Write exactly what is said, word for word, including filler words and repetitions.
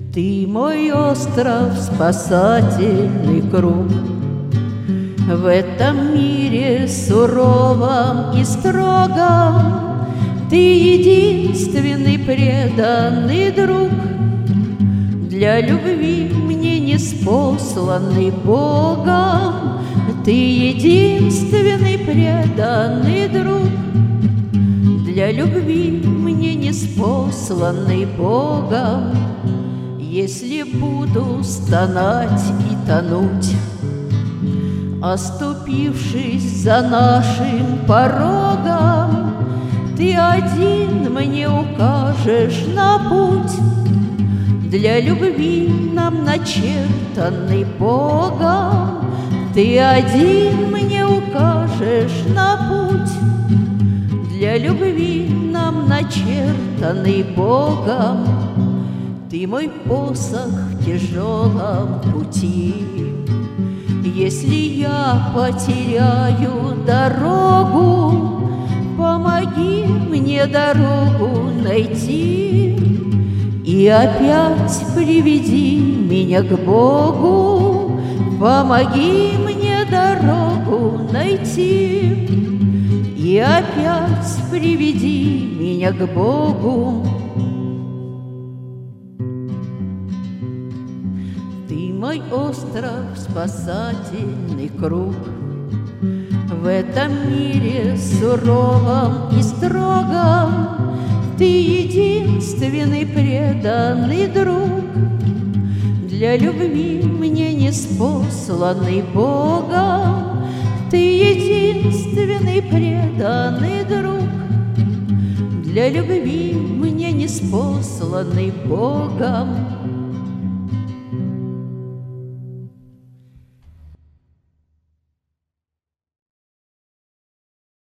Ты мой остров, спасательный круг. В этом мире суровом и строгом ты единственный преданный друг. Для любви мне неспосланный Богом ты единственный преданный друг. Для любви мне неспосланный Богом. Если буду стонать и тонуть, оступившись за нашим порогом, ты один мне укажешь на путь. Для любви нам начертанный Богом, ты один мне укажешь на путь. Для любви нам начертанный Богом, ты мой посох в тяжелом пути. Если я потеряю дорогу, помоги мне дорогу найти. И опять приведи меня к Богу, помоги мне дорогу найти. И опять приведи меня к Богу. Ты мой остров, спасательный круг. В этом мире суровом и строгом ты единственный преданный друг. Для любви мне неспосланный Богом ты единственный преданный друг. Для любви мне неспосланный Богом